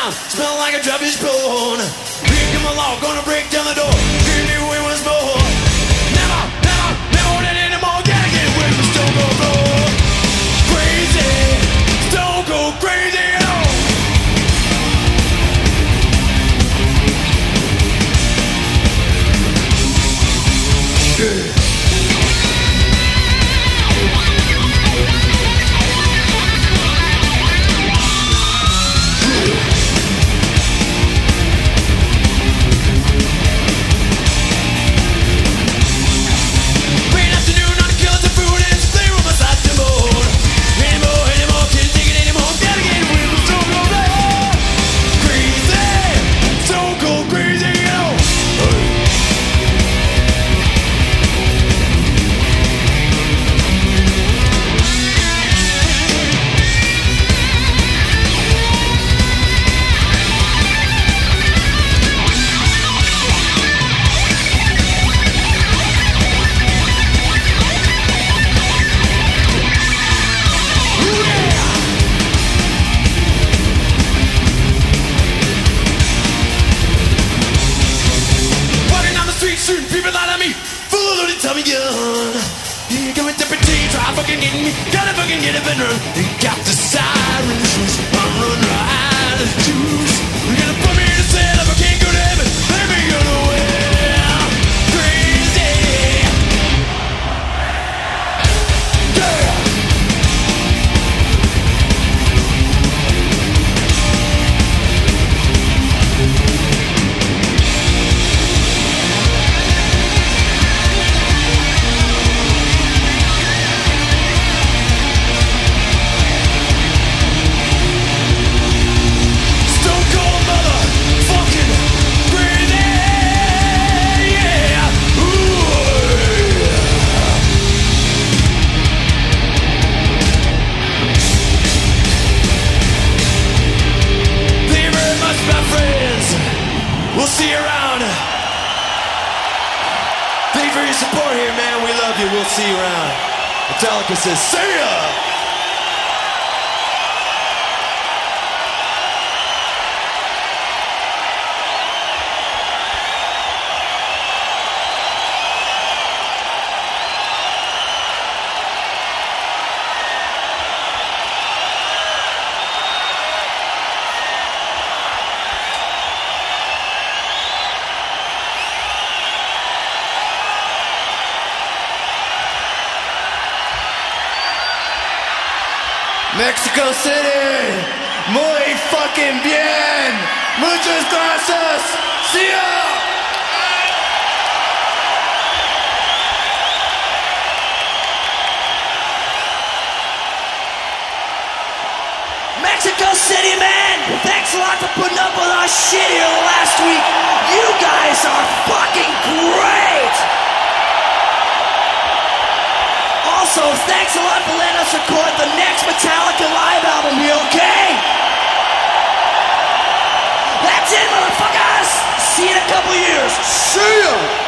down, smell like a drop is blown. Here come along, gonna break down the door. Here knew it was more. Never, never, never want it anymore. Gotta get away from Stone Cold Floor. Crazy, Stone Cold crazy, you know. Yeah. Got the sirens, I'm running right as juice. You're gonna put me in a cell if I can't go to heaven. Let me go nowhere. Crazy. Yeah. We'll see you around. Thank you for your support here, man. We love you. We'll see you around. Metallica says, see ya! Mexico City, muy fucking bien. Muchas gracias. See ya. Mexico City, man. Thanks a lot for putting up with our shit here last week. You guys are fucking great. Also, thanks a lot for letting us record the next Metallica live album here, okay? That's it, motherfuckers! See you in a couple years. See ya!